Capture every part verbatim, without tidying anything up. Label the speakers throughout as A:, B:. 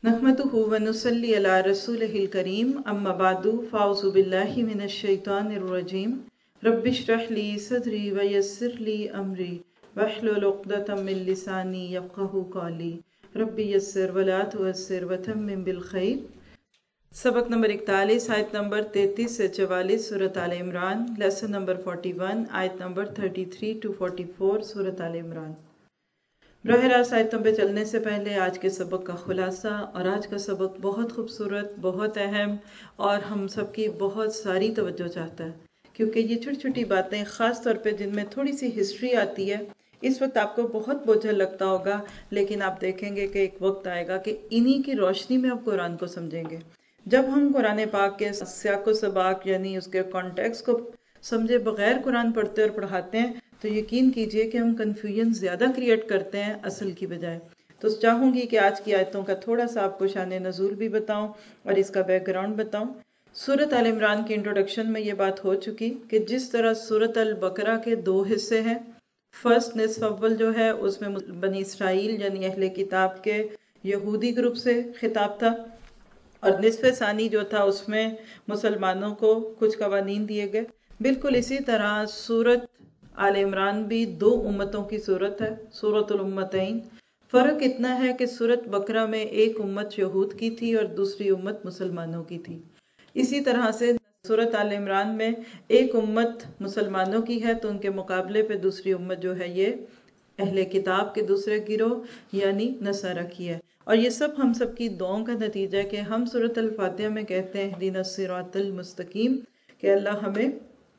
A: नहमदुहु व नुसल्ली अला रसूलिहिल करीम अम्मा बादु फ़ाउज़ु बिल्लाहि मिनश शैतानिर रजीम रब्बि इश्रह ली सदरी व यस्सिर ली अमरी वहलुल उक़दतम मिन लिसानी यफ़क़हू क़ौली रब्बि यस्सिर व ला तुअस्सिर व तम्मिम बिल खैर। सबक नंबर इकतालीस आयत नंबर तैंतीस से चवालीस सूरत आल इमरान। लेसन नंबर इकतालीस आयत नंबर तैंतीस टू चौवालीस सूरत आल इमरान। बरह रास्त आयतों पे चलने से पहले आज के सबक का खुलासा। और आज का सबक बहुत खूबसूरत, बहुत अहम और हम सबकी बहुत सारी तवज्जो चाहता है, क्योंकि ये छोटी छोटी बातें ख़ास तौर पे जिनमें थोड़ी सी हिस्ट्री आती है, इस वक्त आपको बहुत बोझल लगता होगा, लेकिन आप देखेंगे कि एक वक्त आएगा कि इन्हीं की रोशनी में आप कुरान को समझेंगे। जब हम कुरान पाक के सियाक़ो सबाक यानी उसके कॉन्टेक्स्ट को समझे बगैर कुरान पढ़ते और पढ़ाते हैं तो यकीन कीजिए कि हम कन्फ्यूजन ज़्यादा क्रिएट करते हैं असल की बजाय। तो चाहूँगी कि आज की आयतों का थोड़ा सा आपको शान नज़ूल भी बताऊं और इसका बैकग्राउंड बताऊं। सूरत आल इमरान की इंट्रोडक्शन में ये बात हो चुकी कि जिस तरह सूरत अल बकरा के दो हिस्से हैं, फर्स्ट निस्फ अव्वल जो है उसमें बनी इसराइल यानी अहले किताब के यहूदी ग्रुप से खिताब था, और निस्फ सानी जो था उसमें मुसलमानों को कुछ कवानीन दिए गए। बिल्कुल इसी तरह सूरत आल इमरान भी दो उम्मतों की सूरत है, सूरतुल उम्मतैन। फ़र्क इतना है कि सूरत बकरा में एक उम्मत यहूद की थी और दूसरी उम्मत मुसलमानों की थी। इसी तरह से सूरत आल इमरान में एक उम्मत मुसलमानों की है तो उनके मुकाबले पे दूसरी उम्मत जो है ये अहले किताब के दूसरे गिरोह यानी नसारा की है। और ये सब हम सब की दुआओं का नतीजा है कि हम सूरत अल फातिहा में कहते हैं इहदिना सिरातल मुस्तकीम, कि अल्लाह हमें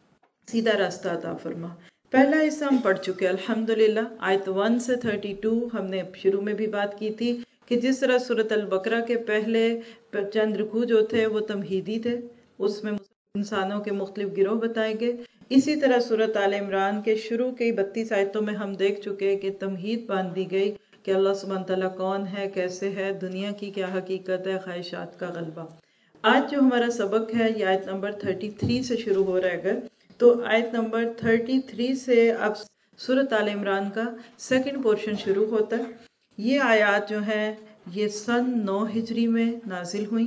A: सीधा रास्ता अता फरमा। पहला हिस्सा हम पढ़ चुके हैं अल्हम्दुलिल्लाह। आयत वन से थर्टी टू हमने शुरू में भी बात की थी कि जिस तरह सूरत अल बकरा के पहले चंद रुकू जो थे वो तमहीदी थे, उसमें इंसानों के मुख्तलिफ गिरोह बताए गए। इसी तरह सूरत आल इमरान के शुरू के बत्तीस आयतों में हम देख चुके हैं कि तमहीद बांध दी गई कि अल्लाह सुब्हान तआला कौन है, कैसे है, दुनिया की क्या हकीकत है, ख्वाहिशात का गलबा। आज जो हमारा सबक है ये आयत नंबर तैंतीस से शुरू हो रहा है। अगर तो आयत नंबर तैंतीस से अब सूरत आल इमरान का सेकंड पोर्शन शुरू होता है। ये आयत जो है ये सन नौ हिजरी में नाजिल हुई।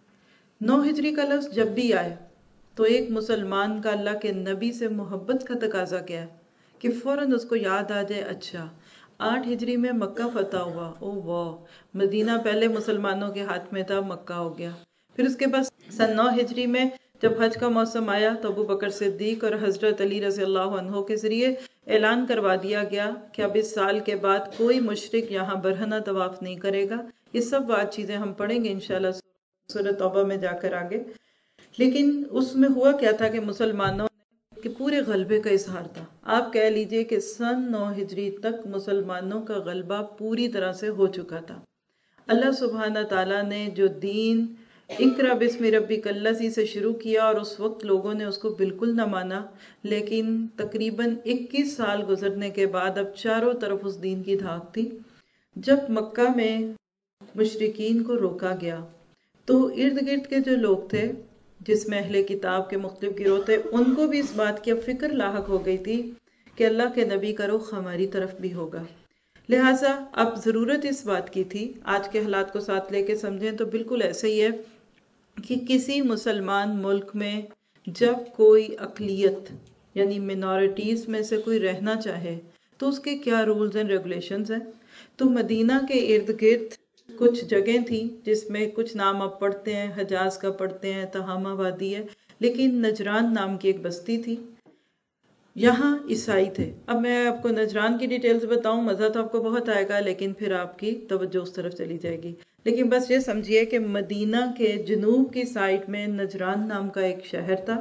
A: नौ हिजरी का लफ्ज़ जब भी आए तो एक मुसलमान का अल्लाह के नबी से मोहब्बत का तकाजा क्या है कि फ़ौरन उसको याद आ जाए, अच्छा आठ हिजरी में मक्का फतह हुआ, ओ वाह, मदीना पहले मुसलमानों के हाथ में था, मक्का हो गया। फिर उसके बाद सन नौ हिजरी में जब हज का मौसम आया तो अबू बकर सिद्दीक और हजरत अली रज़ी अल्लाह अन्हु के ज़रिए ऐलान करवा दिया गया कि अब इस साल के बाद कोई मुशरिक यहाँ बरहना तवाफ़ नहीं करेगा। ये सब बात चीज़ें हम पढ़ेंगे इंशाल्लाह सूरत तौबा में जाकर आगे। लेकिन उसमें हुआ क्या था कि मुसलमानों के पूरे गलबे का इजहार था। आप कह लीजिए कि सन नौ हिजरी तक मुसलमानों का गलबा पूरी तरह से हो चुका था। अल्लाह सुब्हाना ताला ने जो दीन इकरा बिस्मि रब्बिकल्लज़ी से शुरू किया और उस वक्त लोगों ने उसको बिल्कुल न माना, लेकिन तकरीबन इक्कीस साल गुजरने के बाद अब चारों तरफ उस दीन की धाक थी। जब मक्का में मुशरिकीन को रोका गया तो इर्द गिर्द के जो लोग थे जिसमें अहले किताब के मुख्तलिफ गिरोह थे, उनको भी इस बात की अब फिक्र लाहक हो गई थी कि अल्लाह के नबी का रुख हमारी तरफ भी होगा। लिहाजा अब ज़रूरत इस बात की थी, आज के हालात को साथ लेके समझें तो बिल्कुल ऐसे ही है कि किसी मुसलमान मुल्क में जब कोई अक़लियत यानी मिनॉरिटीज़ में से कोई रहना चाहे तो उसके क्या रूल्स एंड रेगुलेशंस हैं। तो मदीना के इर्द गिर्द कुछ जगह थी जिसमें कुछ नाम आप पढ़ते हैं, हजाज का पढ़ते हैं, तहामा वादी है, लेकिन नजरान नाम की एक बस्ती थी, यहाँ ईसाई थे। अब मैं आपको नजरान की डिटेल्स बताऊं, मज़ा तो आपको बहुत आएगा लेकिन फिर आपकी तवज्जो उस तरफ चली जाएगी। लेकिन बस ये समझिए कि मदीना के जनूब की साइड में नजरान नाम का एक शहर था,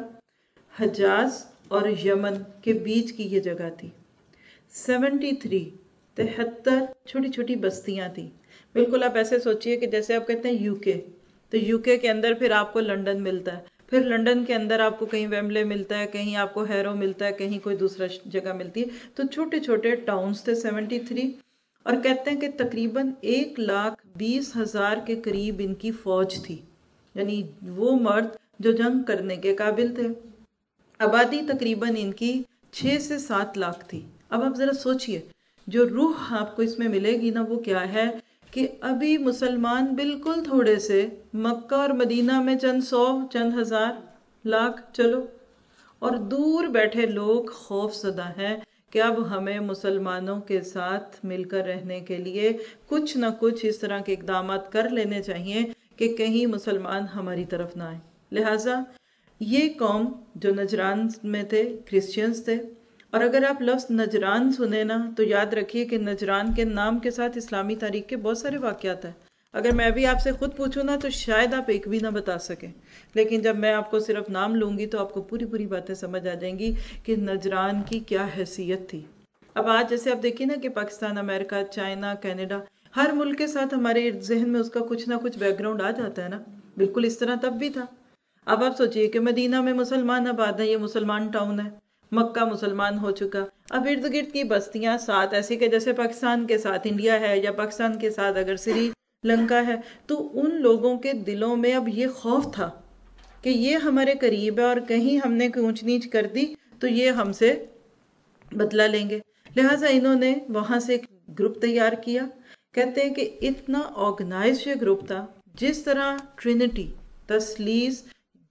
A: हजाज और यमन के बीच की ये जगह थी। सेवेंटी थ्री तिहत्तर छोटी छोटी बस्तियां थी। बिल्कुल आप ऐसे सोचिए कि जैसे आप कहते हैं यूके, तो यूके के अंदर फिर आपको लंदन मिलता है, फिर लंदन के अंदर आपको कहीं वेम्बले मिलता है, कहीं आपको हैरो मिलता है, कहीं कोई दूसरा जगह मिलती है। तो छोटे छोटे टाउन्स थे सेवेंटी थ्री, और कहते हैं कि तकरीबन एक लाख बीस हजार के करीब इनकी फौज थी, यानी वो मर्द जो जंग करने के काबिल थे। आबादी तकरीबन इनकी छः से सात लाख थी। अब आप ज़रा सोचिए जो रूह आपको इसमें मिलेगी ना वो क्या है کہ ابھی مسلمان بالکل تھوڑے سے مکہ اور مدینہ میں چند سو چند ہزار لاکھ چلو، اور دور بیٹھے لوگ خوف زدہ ہیں کہ اب ہمیں مسلمانوں کے ساتھ مل کر رہنے کے لیے کچھ نہ کچھ اس طرح کے اقدامات کر لینے چاہیے کہ کہیں مسلمان ہماری طرف نہ آئیں۔ لہٰذا یہ قوم جو نجران میں تھے، کرسچنز تھے، اور اگر آپ لفظ نجران سنیں نا تو یاد رکھیے کہ نجران کے نام کے ساتھ اسلامی تاریخ کے بہت سارے واقعات ہیں۔ اگر میں بھی آپ سے خود پوچھوں نا تو شاید آپ ایک بھی نہ بتا سکیں، لیکن جب میں آپ کو صرف نام لوں گی تو آپ کو پوری پوری باتیں سمجھ آ جائیں گی کہ نجران کی کیا حیثیت تھی۔ اب آج جیسے آپ دیکھیں نا کہ پاکستان، امریکہ، چائنا، کینیڈا، ہر ملک کے ساتھ ہمارے ذہن میں اس کا کچھ نہ کچھ بیک گراؤنڈ آ جاتا ہے نا، بالکل اس طرح تب بھی تھا۔ اب آپ سوچئے کہ مدینہ میں مسلمان آباد ہیں، یہ مسلمان ٹاؤن ہے، مکہ مسلمان ہو چکا، اب ارد گرد کی بستیاں ساتھ ایسی کہ جیسے پاکستان کے ساتھ انڈیا ہے یا پاکستان کے ساتھ اگر سری لنکا ہے، تو ان لوگوں کے دلوں میں اب یہ خوف تھا کہ یہ ہمارے قریب ہے اور کہیں ہم نے اونچ نیچ کر دی تو یہ ہم سے بدلہ لیں گے۔ لہٰذا انہوں نے وہاں سے ایک گروپ تیار کیا۔ کہتے ہیں کہ اتنا آرگنائز یہ گروپ تھا، جس طرح ٹرینٹی تثلیث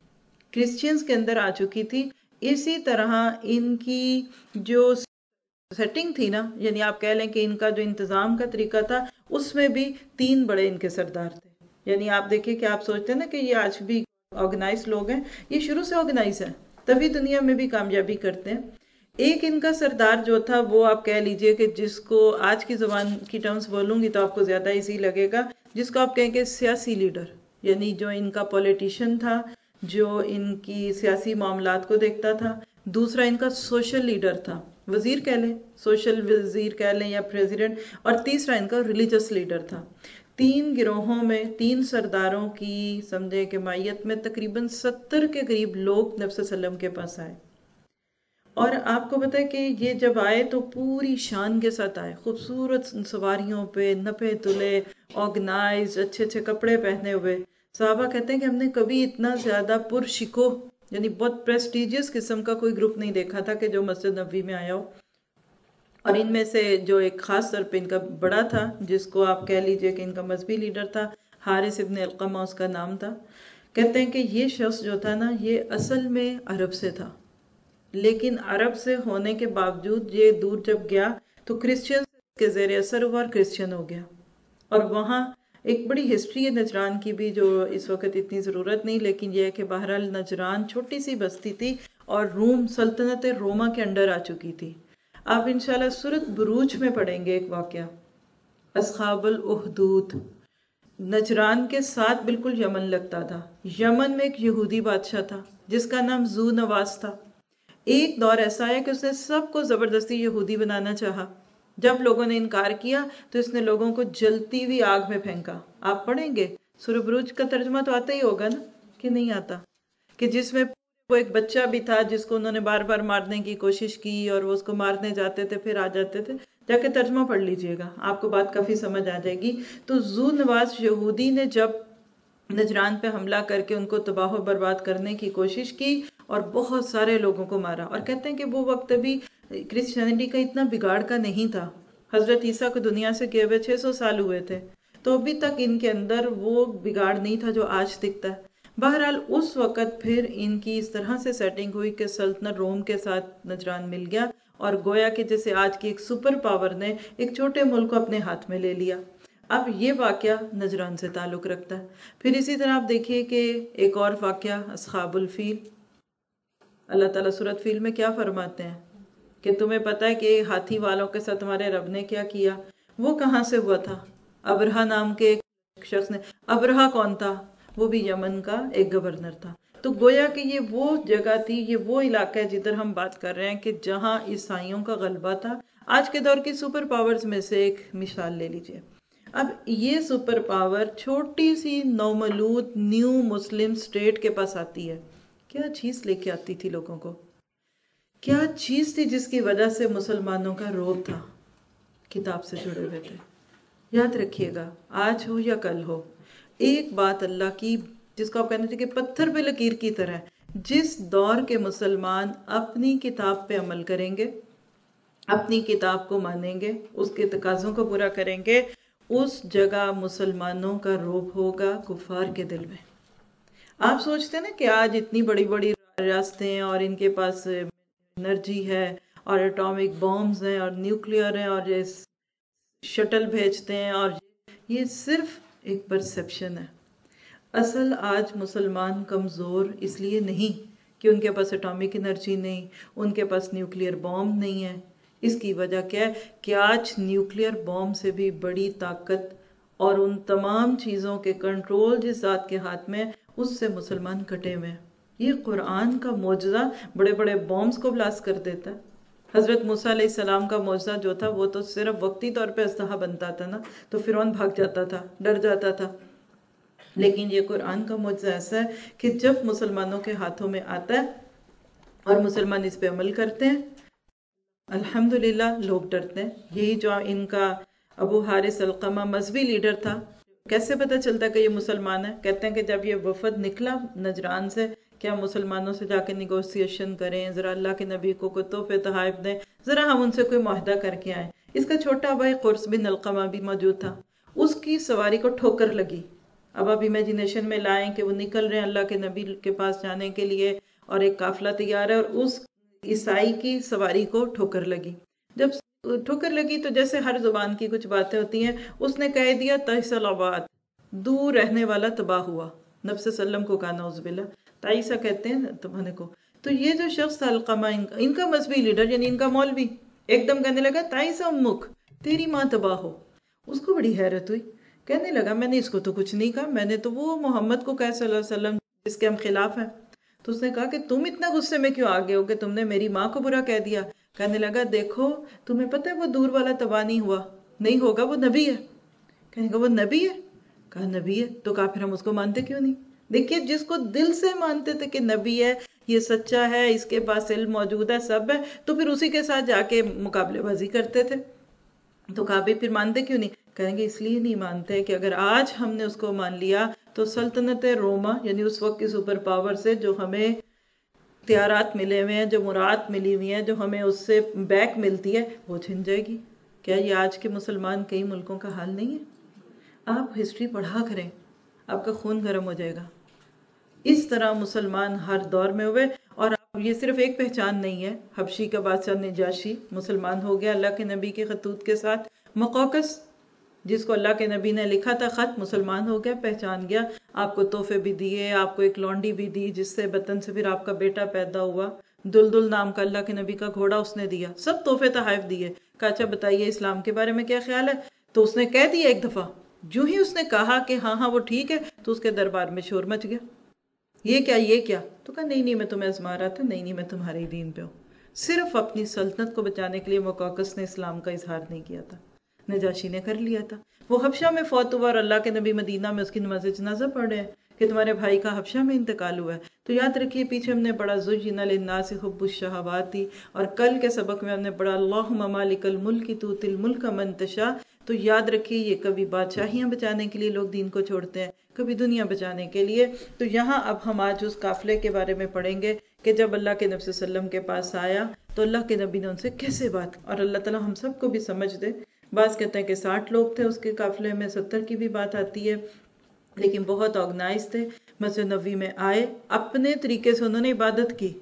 A: کرسچنز کے اندر آ چکی تھی، اسی طرح ان کی جو سیٹنگ تھی نا، یعنی آپ کہہ لیں کہ ان کا جو انتظام کا طریقہ تھا، اس میں بھی تین بڑے ان کے سردار تھے۔ یعنی آپ دیکھیں کہ آپ سوچتے ہیں نا کہ یہ آج بھی آرگنائز لوگ ہیں، یہ شروع سے آرگنائز ہیں، تبھی دنیا میں بھی کامیابی کرتے ہیں۔ ایک ان کا سردار جو تھا وہ آپ کہہ لیجئے کہ جس کو آج کی زبان کی ٹرمز بولوں گی تو آپ کو زیادہ ایزی لگے گا، جس کو آپ کہیں کہ سیاسی لیڈر، یعنی جو ان کا پولیٹیشین تھا، جو ان کی سیاسی معاملات کو دیکھتا تھا۔ دوسرا ان کا سوشل لیڈر تھا، وزیر کہہ لیں، سوشل وزیر کہہ لیں یا پریزیڈنٹ، اور تیسرا ان کا ریلیجس لیڈر تھا۔ تین گروہوں میں تین سرداروں کی سمجھے کہ مائیت میں تقریباً ستر کے قریب لوگ نبی صلی اللہ علیہ وسلم کے پاس آئے، اور آپ کو پتہ ہے کہ یہ جب آئے تو پوری شان کے ساتھ آئے، خوبصورت سواریوں پہ، نپے تلے، آرگنائز، اچھے اچھے کپڑے پہنے ہوئے۔ صحابہ کہتے ہیں کہ ہم نے کبھی اتنا زیادہ پرشکو، یعنی بہت پریسٹیجیس قسم کا کوئی گروپ نہیں دیکھا تھا کہ جو مسجد نبوی میں آیا ہو۔ اور ان میں سے جو ایک خاص طور پہ ان کا بڑا تھا، جس کو آپ کہہ لیجئے کہ ان کا مذہبی لیڈر تھا، حارث ابن علقمہ اس کا نام تھا۔ کہتے ہیں کہ یہ شخص جو تھا نا، یہ اصل میں عرب سے تھا، لیکن عرب سے ہونے کے باوجود یہ دور جب گیا تو کرسچن کے زیر اثر ہوا اور کرسچن ہو گیا۔ اور وہاں ایک بڑی ہسٹری ہے نجران کی بھی، جو اس وقت اتنی ضرورت نہیں، لیکن یہ ہے کہ بہرحال نجران چھوٹی سی بستی تھی اور روم سلطنت روما کے انڈر آ چکی تھی۔ آپ انشاءاللہ سورۃ بروج میں پڑھیں گے ایک واقعہ، اصحاب الاخدود۔ نجران کے ساتھ بالکل یمن لگتا تھا۔ یمن میں ایک یہودی بادشاہ تھا جس کا نام ذو نواس تھا۔ ایک دور ایسا ہے کہ اس نے سب کو زبردستی یہودی بنانا چاہا۔ جب لوگوں نے انکار کیا تو اس نے لوگوں کو جلتی ہوئی آگ میں پھینکا۔ آپ پڑھیں گے، سورۃ بروج کا ترجمہ تو آتا ہی ہوگا نا، کہ نہیں آتا، کہ جس میں وہ ایک بچہ بھی تھا جس کو انہوں نے بار بار مارنے کی کوشش کی اور وہ اس کو مارنے جاتے تھے پھر آ جاتے تھے۔ جا کے ترجمہ پڑھ لیجئے گا، آپ کو بات کافی سمجھ آ جائے گی۔ تو ذو نواس یہودی نے جب نجران پہ حملہ کر کے ان کو تباہ و برباد کرنے کی کوشش کی اور بہت سارے لوگوں کو مارا، اور کہتے ہیں کہ وہ وقت بھی کرسچینٹی کا اتنا بگاڑ کا نہیں تھا۔ حضرت عیسیٰ کو دنیا سے گئے ہوئے چھ سو سال ہوئے تھے، تو ابھی تک ان کے اندر وہ بگاڑ نہیں تھا جو آج دکھتا ہے۔ بہرحال اس وقت پھر ان کی اس طرح سے سیٹنگ ہوئی کہ سلطنت روم کے ساتھ نجران مل گیا، اور گویا کہ جیسے آج کی ایک سپر پاور نے ایک چھوٹے ملک کو اپنے ہاتھ میں لے لیا۔ اب یہ واقعہ نجران سے تعلق رکھتا ہے۔ پھر اسی طرح آپ دیکھیے کہ ایک اور واقعہ اصحاب الفیل۔ اللہ تعالیٰ سورۃ فیل میں کیا فرماتے ہیں کہ تمہیں پتہ ہے کہ ہاتھی والوں کے ساتھ تمہارے رب نے کیا کیا؟ وہ کہاں سے ہوا تھا؟ ابرہا نام کے ایک شخص نے۔ ابرہا کون تھا؟ وہ بھی یمن کا ایک گورنر تھا۔ تو گویا کہ یہ وہ جگہ تھی، یہ وہ علاقہ ہے جدھر ہم بات کر رہے ہیں کہ جہاں عیسائیوں کا غلبہ تھا۔ آج کے دور کی سپر پاورز میں سے ایک مثال لے لیجئے۔ اب یہ سپر پاور چھوٹی سی نومولود نیو مسلم سٹیٹ کے پاس آتی ہے، کیا چیز لے کے آتی تھی لوگوں کو؟ کیا چیز تھی جس کی وجہ سے مسلمانوں کا روب تھا؟ کتاب سے جڑے ہوئے تھے۔ یاد رکھیے گا، آج ہو یا کل ہو، ایک بات اللہ کی جس کو آپ کہنا چاہیے کہ پتھر پہ لکیر کی طرح، جس دور کے مسلمان اپنی کتاب پہ عمل کریں گے، اپنی کتاب کو مانیں گے، اس کے تقاضوں کو پورا کریں گے، اس جگہ مسلمانوں کا روب ہوگا کفار کے دل میں۔ آپ سوچتے ہیں نا کہ آج اتنی بڑی بڑی ریاستیں ہیں اور ان کے پاس انرجی ہے اور اٹامک بامز ہیں اور نیوکلیئر ہیں اور یہ شٹل بھیجتے ہیں، اور یہ صرف ایک پرسپشن ہے۔ اصل آج مسلمان کمزور اس لیے نہیں کہ ان کے پاس اٹامک انرجی نہیں، ان کے پاس نیوکلیئر بام نہیں ہے۔ اس کی وجہ کیا ہے کہ آج نیوکلیئر بام سے بھی بڑی طاقت اور ان تمام چیزوں کے کنٹرول جس ذات کے ہاتھ میں، اس سے مسلمان کٹے ہوئے ہیں۔ یہ قرآن کا معجزہ بڑے بڑے بامز کو بلاس کر دیتا ہے۔ حضرت موسیٰ علیہ السلام کا معجزہ جو تھا وہ تو صرف وقتی طور پہ اسلحہ بنتا تھا نا، تو فرعون بھاگ جاتا تھا، ڈر جاتا تھا۔ لیکن یہ قرآن کا معجزہ ایسا ہے کہ جب مسلمانوں کے ہاتھوں میں آتا ہے اور مسلمان اس پہ عمل کرتے ہیں، الحمدللہ لوگ ڈرتے ہیں۔ یہی جو ان کا ابو حارث القمہ مذہبی لیڈر تھا، کیسے پتہ چلتا کہ یہ مسلمان ہے؟ کہتے ہیں کہ جب یہ وفد نکلا نجران سے کہ ہم مسلمانوں سے جا کے نیگوسیشن کریں، ذرا اللہ کے نبی کو کوئی تحفے تحائف دیں، ذرا ہم ان سے کوئی معاہدہ کر کے آئیں۔ اس کا چھوٹا بھائی قرص بن القمہ بھی موجود تھا، اس کی سواری کو ٹھوکر لگی۔ اب آپ امیجینیشن میں لائیں کہ وہ نکل رہے ہیں اللہ کے نبی کے پاس جانے کے لیے اور ایک قافلہ تیار ہے اور اس عیسائی کی سواری کو ٹھوکر لگی۔ جب ٹھوکر لگی تو جیسے ہر زبان کی کچھ باتیں ہوتی ہیں، اس نے کہہ دیا تحصل آباد، دور رہنے والا تباہ ہوا۔ نبی صلی اللہ علیہ وسلم کو کہا نعوذ باللہ، تعیسہ کہتے ہیں تمہنے کو۔ تو یہ جو شخص تھا القمہ، ان کا مذہبی لیڈر یعنی ان کا مولوی، ایک دم کہنے لگا تعیسہ امک، تیری ماں تباہ ہو۔ اس کو بڑی حیرت ہوئی، کہنے لگا میں نے اس کو تو کچھ نہیں کہا، میں نے تو وہ محمد کو کہا صلی اللہ علیہ وسلم جس کے ہم خلاف ہیں۔ تو اس نے کہا کہ تم اتنا غصے میں کیوں آگے ہو کہ تم نے میری ماں کو برا کہہ دیا؟ کہنے لگا دیکھو تمہیں پتہ ہے وہ دور والا تباہ نہیں ہوا، نہیں ہوگا، وہ نبی ہے۔ کہنے لگا وہ نبی ہے؟ کہا نبی ہے، تو کہا پھر ہم اس کو مانتے کیوں نہیں؟ دیکھیے جس کو دل سے مانتے تھے کہ نبی ہے، یہ سچا ہے، اس کے پاس علم موجود ہے، سب ہے، تو پھر اسی کے ساتھ جا کے مقابلے بازی کرتے تھے۔ تو کہا بھی پھر مانتے کیوں نہیں؟ کہیں گے اس لیے نہیں مانتے کہ اگر آج ہم نے اس کو مان لیا تو سلطنت روما یعنی اس وقت کی سپر پاور سے جو ہمیں اختیارات ملے ہوئے ہیں، جو مراد ملی ہوئی ہیں، جو ہمیں اس سے بیک ملتی ہے، وہ چھن جائے گی۔ کیا یہ آج کے مسلمان کئی ملکوں کا حال نہیں ہے؟ آپ ہسٹری پڑھا کریں، آپ کا خون گرم ہو جائے گا۔ اس طرح مسلمان ہر دور میں ہوئے، اور یہ صرف ایک پہچان نہیں ہے۔ حبشی کا بادشاہ نجاشی مسلمان ہو گیا اللہ کے نبی کے خطوط کے ساتھ۔ مقوقس جس کو اللہ کے نبی نے لکھا تھا خط، مسلمان ہو گیا، پہچان گیا، آپ کو تحفے بھی دیے، آپ کو ایک لونڈی بھی دی جس سے بطن سے پھر آپ کا بیٹا پیدا ہوا۔ دلدل نام کا اللہ کے نبی کا گھوڑا اس نے دیا، سب تحفے تحائف دیے۔ کہا اچھا بتائیے اسلام کے بارے میں کیا خیال ہے؟ تو اس نے کہہ دیا ایک دفعہ، جو ہی اس نے کہا کہ ہاں ہاں وہ ٹھیک ہے، تو اس کے دربار میں شور مچ گیا، یہ کیا یہ کیا؟ تو کہا نہیں نہیں میں تمہیں آزما رہا تھا، نہیں نہیں میں تمہارے ہی دین پہ ہوں۔ صرف اپنی سلطنت کو بچانے کے لیے مقوقس نے اسلام کا اظہار نہیں کیا تھا، نجاشی نے کر لیا تھا۔ وہ حبشہ میں فوت ہوا اور اللہ کے نبی مدینہ میں اس کی نماز جنازہ پڑھ رہے ہیں کہ تمہارے بھائی کا حبشہ میں انتقال ہوا ہے۔ تو یاد رکھیے پیچھے ہم نے پڑھا زُجِّنَ لِلنَّاسِ حُبُّ الشَّهَوَاتِ، اور کل کے سبق میں ہم نے پڑھا اللہم مالک الملک تؤتی الملک من تشاء۔ تو یاد رکھیے یہ کبھی بادشاہیاں بچانے کے لیے لوگ دین کو چھوڑتے ہیں، کبھی دنیا بچانے کے لیے۔ تو یہاں اب ہم آج اس قافلے کے بارے میں پڑھیں گے کہ جب اللہ کے نبی صلی اللہ علیہ وسلم کے پاس آیا تو اللہ کے نبی نے ان سے کیسے بات، اور اللہ تعالیٰ ہم سب کو بھی سمجھ دے۔ بعض کہتے ہیں کہ ساٹھ لوگ تھے اس کے قافلے میں، ستر کی بھی بات آتی ہے، لیکن بہت آرگنائز تھے۔ مسجد نبوی میں آئے، اپنے طریقے سے انہوں نے عبادت کی۔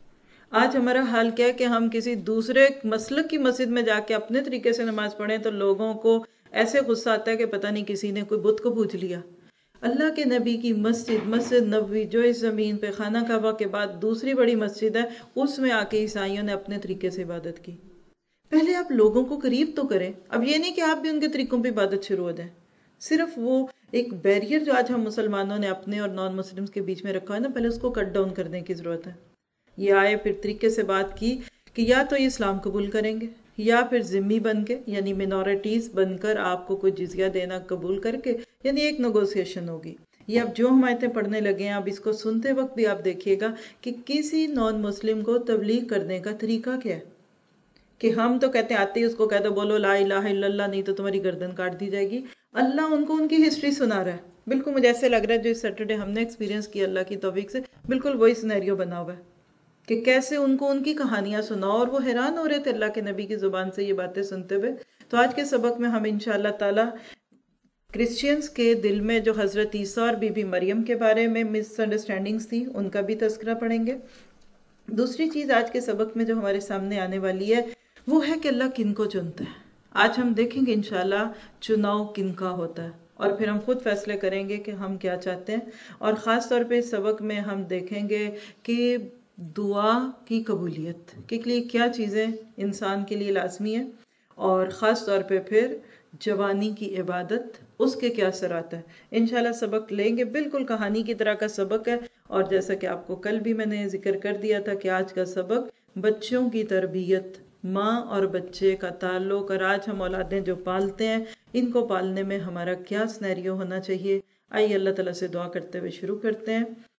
A: آج ہمارا حال کیا ہے کہ ہم کسی دوسرے مسلک کی مسجد میں جا کے اپنے طریقے سے نماز پڑھیں تو لوگوں کو ایسے غصہ آتا ہے کہ پتہ نہیں کسی نے کوئی بت کو پوج لیا۔ اللہ کے نبی کی مسجد مسجد نبوی جو اس زمین پہ خانہ کعبہ کے بعد دوسری بڑی مسجد ہے، اس میں آ کے عیسائیوں نے اپنے طریقے سے عبادت کی۔ پہلے آپ لوگوں کو قریب تو کریں، اب یہ نہیں کہ آپ بھی ان کے طریقوں پہ عبادت شروع ہو جائیں۔ صرف وہ ایک بیریئر جو آج ہم مسلمانوں نے اپنے اور نان مسلمز کے بیچ میں رکھا ہے نا، پہلے اس کو کٹ ڈاؤن کرنے کی ضرورت ہے۔ یہ آئے پھر طریقے سے بات کی کہ یا تو یہ اسلام قبول کریں گے یا پھر ذمی بن کے یعنی مینورٹیز بن کر آپ کو کوئی جزیہ دینا قبول کر کے، یعنی ایک نیگوسیشن ہوگی۔ یہ اب جو ہم آیتیں پڑھنے لگے ہیں، اب اس کو سنتے وقت بھی آپ دیکھیے گا کہ کسی نان مسلم کو تبلیغ کرنے کا طریقہ کیا ہے، کہ ہم تو کہتے ہیں آتے ہی اس کو کہتے بولو لا الہ الا اللہ، نہیں تو تمہاری گردن کاٹ دی جائے گی۔ اللہ ان کو ان کی ہسٹری سنا رہا ہے۔ بالکل مجھے ایسے لگ رہا ہے جو اس سیٹرڈے ہم نے ایکسپیرینس کیا اللہ کی توفیق سے، بالکل وہی سینیریو بنا ہوا ہے کہ کیسے ان کو ان کی کہانیاں سناؤ، اور وہ حیران ہو رہے تھے اللہ کے نبی کی زبان سے یہ باتیں سنتے ہوئے۔ تو آج کے سبق میں ہم انشاءاللہ تعالی کرسچینز کے دل میں جو حضرت عیسیٰ اور بی بی مریم کے بارے میں مس انڈرسٹینڈنگز تھی ان کا بھی تذکرہ پڑھیں گے۔ دوسری چیز آج کے سبق میں جو ہمارے سامنے آنے والی ہے وہ ہے کہ اللہ کن کو چنتا ہے۔ آج ہم دیکھیں گے انشاءاللہ چناؤ کن کا ہوتا ہے، اور پھر ہم خود فیصلے کریں گے کہ ہم کیا چاہتے ہیں، اور خاص طور پہ اس سبق میں ہم دیکھیں گے کہ دعا کی قبولیت کے لیے کیا چیزیں انسان کے لیے لازمی ہیں، اور خاص طور پہ پھر جوانی کی عبادت اس کے کیا اثرات ہیں۔ انشاءاللہ سبق لیں گے، بالکل کہانی کی طرح کا سبق ہے، اور جیسا کہ آپ کو کل بھی میں نے ذکر کر دیا تھا کہ آج کا سبق بچوں کی تربیت، ماں اور بچے کا تعلق، اور آج ہم اولادیں جو پالتے ہیں ان کو پالنے میں ہمارا کیا سینیریو ہونا چاہیے۔ آئیے اللہ تعالیٰ سے دعا کرتے ہوئے شروع کرتے ہیں۔